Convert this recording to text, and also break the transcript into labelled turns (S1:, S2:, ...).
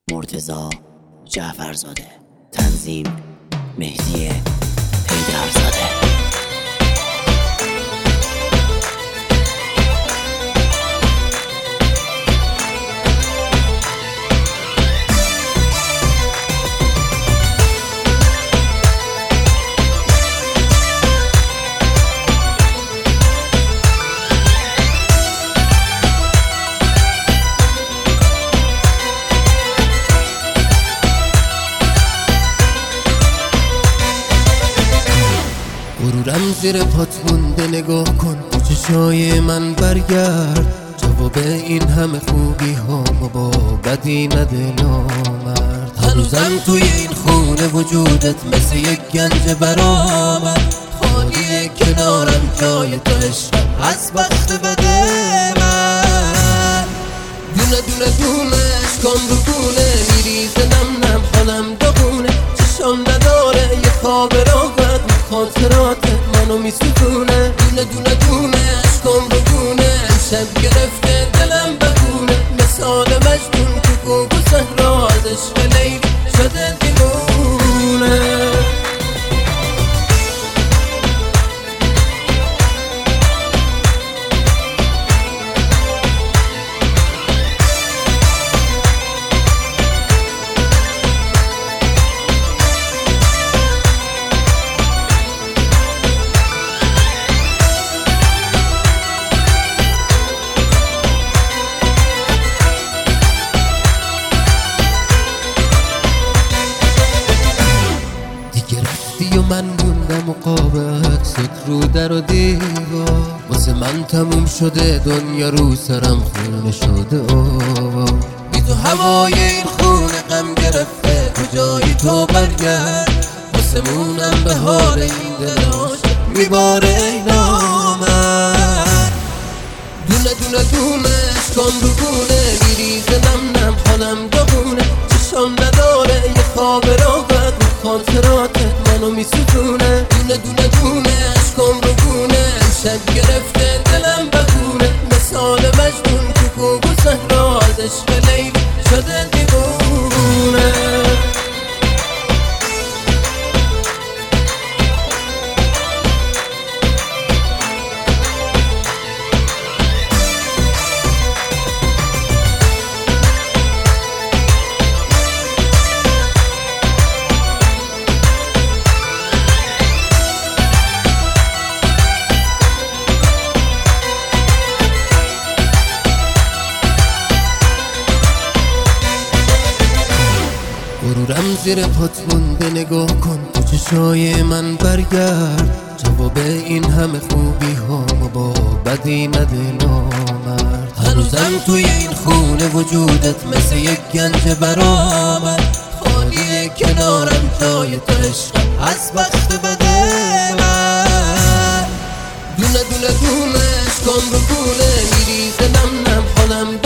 S1: مرتضی جعفرزاده. تنظیم مهدی حیدرزاده.
S2: غرورم زیر پات مونده، نگاه کن تو چشای من برگرد. جواب این همه خوبی هامو با بدی نده نامرد. هنوزم توی این خونه وجودت مثل یک گنج برآمد. خالیه کنارم جای تو عشقم از بخت بده من. دونه دونه دونه اشکام رو گونه میریزه نم نم، حالم داغونه. چشام نداره یه خواب راحت، خاطرات منو میسوزونه. دونه دونه دونه اشکام رو گونه شب گرفته دلم بگونه. مثال مجنون تو کوه و صحرا از عشق لیلی شده دیوونه. و من موندم و قاب عکست رو در و دیوار. واسه من تموم شده دنیا، رو سرم خونه شده آوار. بی تو هوای این خونه غم گرفته، کجایی تو برگرد. واسه مونم به حال این دلاش میباره ای نامرد. دونه دونه دونه اشکام رو گونه میریزه نم نم، حالم داغونه. چشام نداره یه خواب راحت، خاطرات منو میسوزونه. دونه دونه دونه اشکام رو گونه شب گرفته دلم بگونه. مثال مجنون تو کوه و صحرا از عشق لیلی شده دیوونه. غرورم زیر پات مونده، نگاه کن تو چشای من برگرد. جواب این همه خوبی هامو با بدی نده نامرد. هنوزم توی این خونه وجودت مثل یک گنج برآمد. خالیه کنارم جای تو عشقم از بخت بده من. دونه دونه دونه اشکام رو گونه میریزه نم نم، حالم